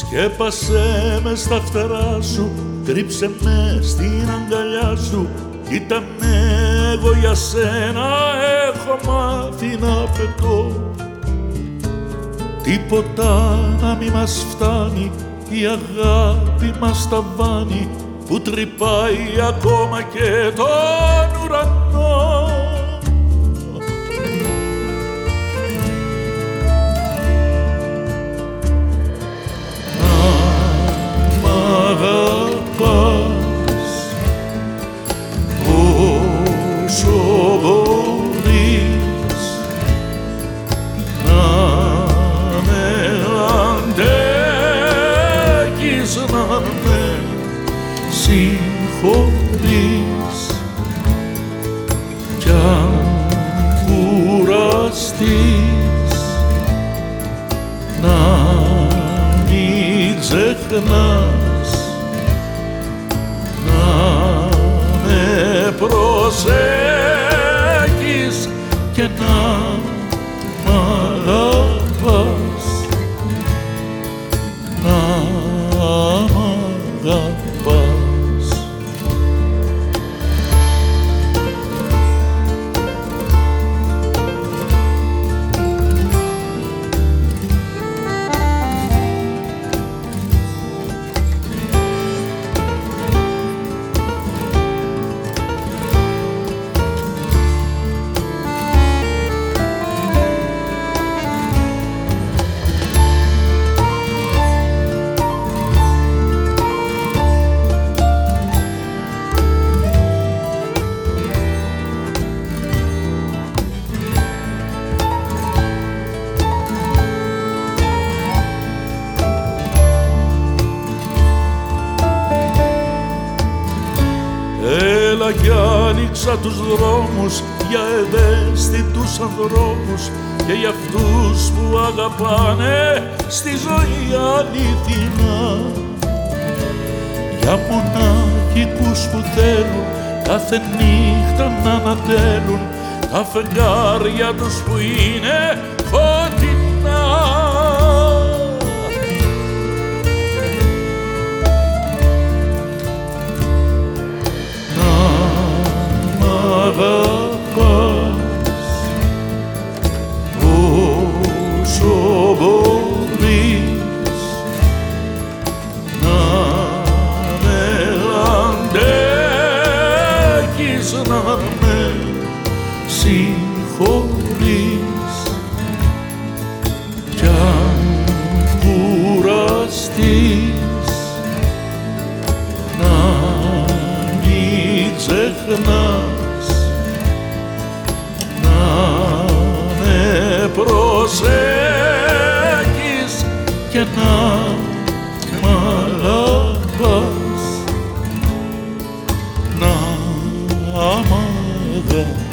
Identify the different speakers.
Speaker 1: Σκέπασέ με στα φτερά σου, κρύψε με στην αγκαλιά σου. Κοίτα με, εγώ για σένα έχω μάθει να πετώ. Τίποτα να μη μας φτάνει, η αγάπη μας ταβάνει που τρυπάει ακόμα και τον ουρανό. Να με συγχωρείς κι αν κουραστείς να μην ξεχνάς να με προσέχεις και να μ' αγαπάς. Έλα κι άνοιξα τους δρόμους για ευαίσθητους ανθρώπους και για αυτούς που αγαπάνε στη ζωή αληθινά. Για μονάχικους που θέλουν κάθε νύχτα να ανατέλουν τα φεγγάρια τους που είναι φωτεινά. Όσο μπορείς να με αντέχεις, να με συγχωρείς κι αν κουραστείς να μην ξεχνάς να με προσέχεις και να μ' αγαπάς, να μ' αγαπάς.